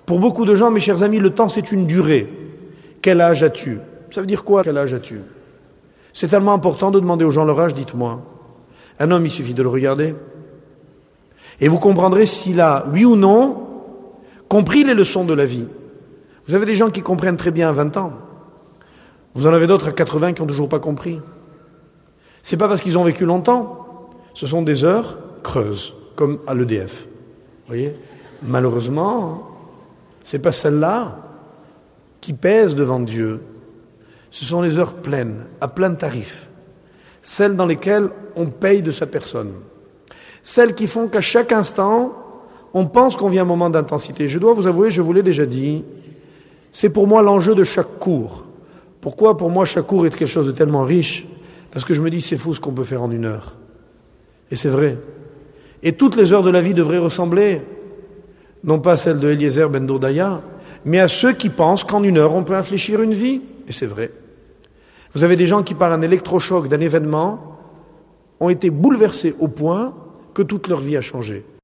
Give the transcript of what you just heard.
Pour beaucoup de gens, mes chers amis, le temps c'est une durée. Quel âge as-tu? Ça veut dire quoi, quel âge as-tu? C'est tellement important de demander aux gens leur âge, dites-moi. Un homme, il suffit de le regarder. Et vous comprendrez s'il a, oui ou non, compris les leçons de la vie. Vous avez des gens qui comprennent très bien à 20 ans. Vous en avez d'autres à 80 qui n'ont toujours pas compris. C'est pas parce qu'ils ont vécu longtemps. Ce sont des heures creuses, comme à l'EDF. Vous voyez? Malheureusement, c'est pas celle-là qui pèse devant Dieu. Ce sont les heures pleines, à plein tarif. Celles dans lesquelles on paye de sa personne. Celles qui font qu'à chaque instant, on pense qu'on vit un moment d'intensité. Je dois vous avouer, je vous l'ai déjà dit, c'est pour moi l'enjeu de chaque cours. Pourquoi pour moi chaque cours est quelque chose de tellement riche? Parce que je me dis c'est fou ce qu'on peut faire en une heure. Et c'est vrai. Et toutes les heures de la vie devraient ressembler, non pas à celles de Eliezer ben Dourdaya, mais à ceux qui pensent qu'en une heure on peut infléchir une vie. Et c'est vrai. Vous avez des gens qui par un électrochoc d'un événement ont été bouleversés au point que toute leur vie a changé.